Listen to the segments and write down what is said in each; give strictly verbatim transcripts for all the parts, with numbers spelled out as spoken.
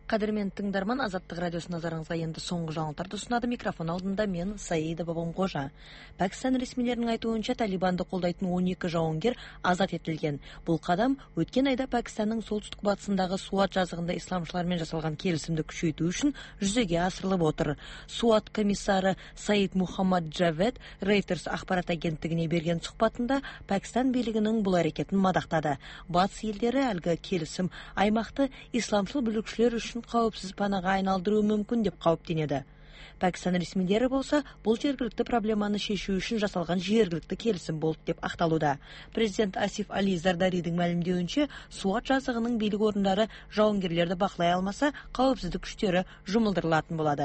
Қадірмен тыңдарман, Азаттық радиосы назарыңызға енді соңғы жаңалықтарды ұсынады. Микрофон алдында мен, Саида Бабамқожа. Пәкістан ресмилерінің айтуынша Талибанды қолдайтын он екі жауынгер азат етілген. Бұл қадам өткен айда Пәкістанның солтүстік батысындағы Суат жазығында исламшылармен жасалған келісімді күшейту үшін жүзеге асырылып отыр. Суат комиссары Саид Мухаммад Джавед Reuters ақпарат агенттігіне берген сұхбатында Пәкістан билігінің бұл әрекетін мадақтады. Батыс елдері әлгі келісім аймақты исламшыл бүлікшілер үшін қауіпсіз панаға айналдыруы мүмкін деп қауіптенеді. Пәкістан ресмилері болса, бұл жергілікті проблеманы шешу үшін жасалған жергілікті келісім болды деп ақталуда. Президент Асиф Али Зардаридің мәлімдеуінше, Суат жазығының билік орындары жауынгерлерді бақылай алмаса, қауіпсіздік күштері жұмылдырылатын болады.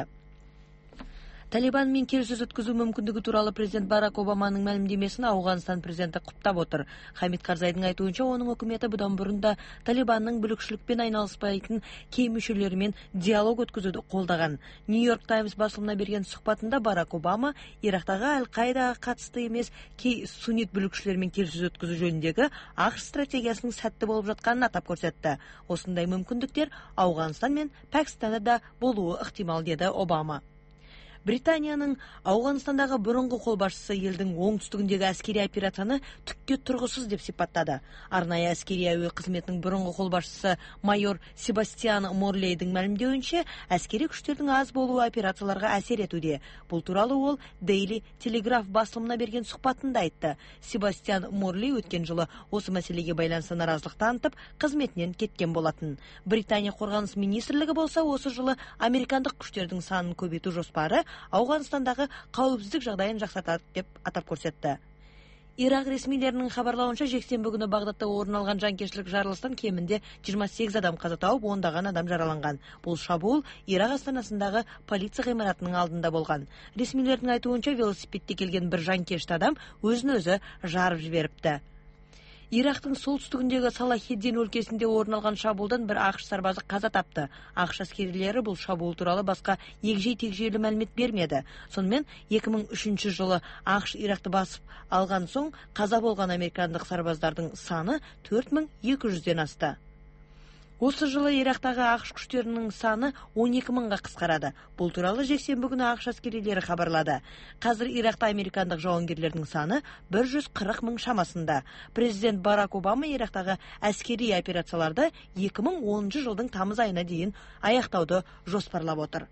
Талибанмен келіссөз өткізу мүмкіндігі туралы президент Барак Обаманың мәлімдемесін Ауғанстан президенті құптап отыр. Хамид Карзайдың айтуынша, оның үкіметі бұдан бұрын да Талибанның бүлікшілікпен айналыспайтын кей мүшелерімен диалог өткізуді қолдаған. Нью-Йорк Таймс басылымына берген сұхбатында Барак Обама Ирактағы Аль-Қайдаға қатысты емес кей суннит бүлікшілермен келіссөз өткізу жөніндегі ақш стратегиясының сәтті болып жатқанын атап көрсетті. Осындай мүмкіндіктер Ауғанстан мен Пәкістанда да болуы ықтимал, деді Обама. Британияның Ауғанстандағы бұрынғы қолбасшысы елдің оңтүстігіндегі әскери операцияны түкке тұрғысыз деп сипаттады. Арнайы әскери әуе қызметінің бұрынғы қолбасшысы майор Себастьян Морлейдің мәлімдеуінше, әскери күштердің аз болуы операцияларға әсер етуде. Бұл туралы ол Daily Telegraph басылымына берген сұхбатында айтты. Себастьян Морлей өткен жылы осы мәселеге байланысты наразылық танытып, қызметінен кеткен болатын. Британия қорғаныс министрлігі болса, осы жылы американдық күштердің санын көбейту жоспары Ауғанстандағы қауіпсіздік жағдайын жақсартады деп атап көрсетті. Ирак ресмилерінің хабарлауынша, жексенбі күні Бағдадта орын алған жанкештілік жарылыстан кемінде жиырма сегіз адам қаза тауып, ондаған адам жараланған. Бұл шабуыл Ирак астанасындағы полиция ғимаратының алдында болған. Ресмилердің айтуынша, велосипедте келген бір жанкешті адам өзін өзі жарып жіберіпті. Ирактың солтүстігіндегі Салахиддин өлкесінде орын алған шабуылдан бір ақш сарбазы қаза тапты. ақш әскерилері бұл шабуыл туралы басқа егжей-тегжейлі мәлімет бермеді. Сонымен екі мың үшінші жылы ақш Ирақты басып алған соң қаза болған американдық сарбаздардың саны төрт мың екі жүзден асты. Осы жылы Ирактағы ақш күштерінің саны он екі мыңға қысқарады. Бұл туралы жексенбі күні ақш әскерилері хабарлады. Қазір Иракта американдық жауынгерлердің саны бір жүз қырық мың шамасында. Президент Барак Обама Ирактағы әскери операцияларды екі мың оныншы жылдың тамыз айына дейін аяқтауды жоспарлап отыр.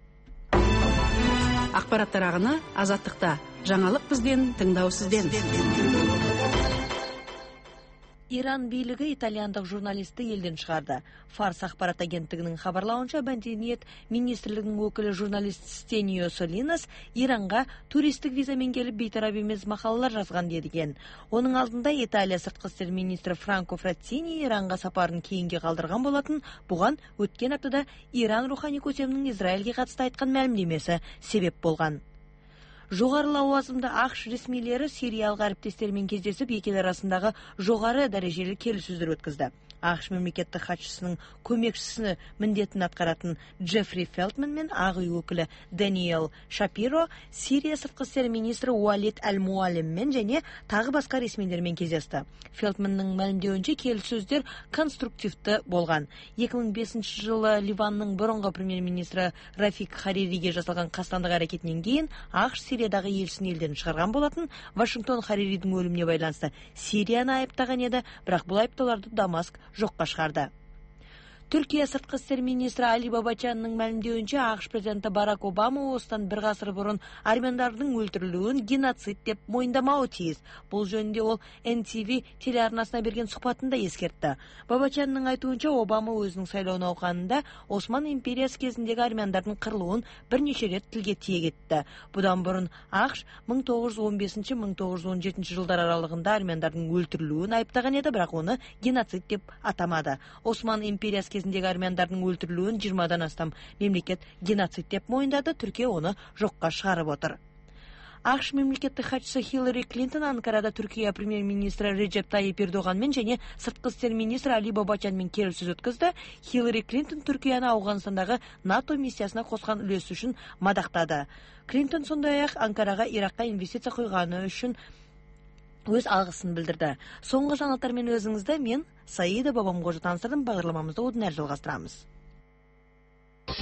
Ақпараттар ағыны Азаттықта. Жаңалық бізден, тыңдау сізден. Иран билігі итальяндық журналисті елден шығарды. Фарс ақпарат агенттігінің хабарлауынша, мәдениет министрлігінің өкілі журналист Стенио Солинас Иранға туристік визамен келіп бейтарап емес мақалалар жазған деген. Оның алдында Италия сыртқы істер министрі Франко Фраттини Иранға сапарын кейінге қалдырған болатын. Бұған өткен аптада Иран рухани көсемінің Израильге қатысты айтқан мәлімдемесі себеп болған. Жоғары лауазымды ақш ресмилері сириялық әріптестерімен кездесіп, екі ел арасындағы жоғары дәрежелі келіссөздер өткізді. ақш мемлекеттік хатшысының көмекшісі міндетін атқаратын Джеффри Фелтман мен Ақ үй өкілі Дэниел Шапиро Сирия сыртқы істер министрі Уалид Әл-Муалиммен және тағы басқа ресмилермен кездесті. Фелтманның мәлімдеуінше келіссөздер конструктивті болған. екі мың бесінші жылы Ливанның бұрынғы премьер-министрі Рафик Харириге жасалған қастандық әрекетінен кейін ақш Сириядағы елшісін елден шығарған болатын. Вашингтон Хариридің өліміне байланысты Сирияны айыптаған еді, бірақ бұл айыптауларды Дамаск жоққа шығарды. Түркия сыртқы істер министрі Али Бабачанның мәлімдеуінше, ақш президенті Барак Обама осыдан бір ғасыр бұрын армяндардың өлтірілуін геноцид деп мойындамауы тиіс. Бұл жөнінде ол эн ти ви телеарнасына берген сұхбатында ескертті. Бабачанның айтуынша, Обама өзінің сайлау науқанында Осман империясы кезіндегі армяндардың қырылуын бірнеше рет тілге тиек етті. Бұдан бұрын ақш мың тоғыз жүз он бесінші мың тоғыз жүз он жетінші жылдар аралығында армяндардың өлтірілуін айыптаған еді, бірақ оны геноцид деп атамады. Осман империясы кезіндегі армяндардың өлтірілуін жиырмадан астам мемлекет геноцид деп мойындады. Түркия оны жоққа шығарып отыр. ақш мемлекеттік хатшысы Хиллари Клинтон Анкарада Түркия премьер-министрі Реджеп Тайип Ердоғанмен және сыртқы істер министрі Али Бабачанмен келіссөз өткізді. Хиллари Клинтон Түркияны Ауғанстандағы НАТО миссиясына қосқан үлесі үшін мадақтады. Клинтон сондай-ақ Анкараға Иракқа инвестиция құйғаны үшін өз алғысын білдірді. Соңғы жаңалықтармен өзіңізді мен Саида Бабамқожа таныстырдым. Бағдарламамызды одан әрі жалғастырамыз.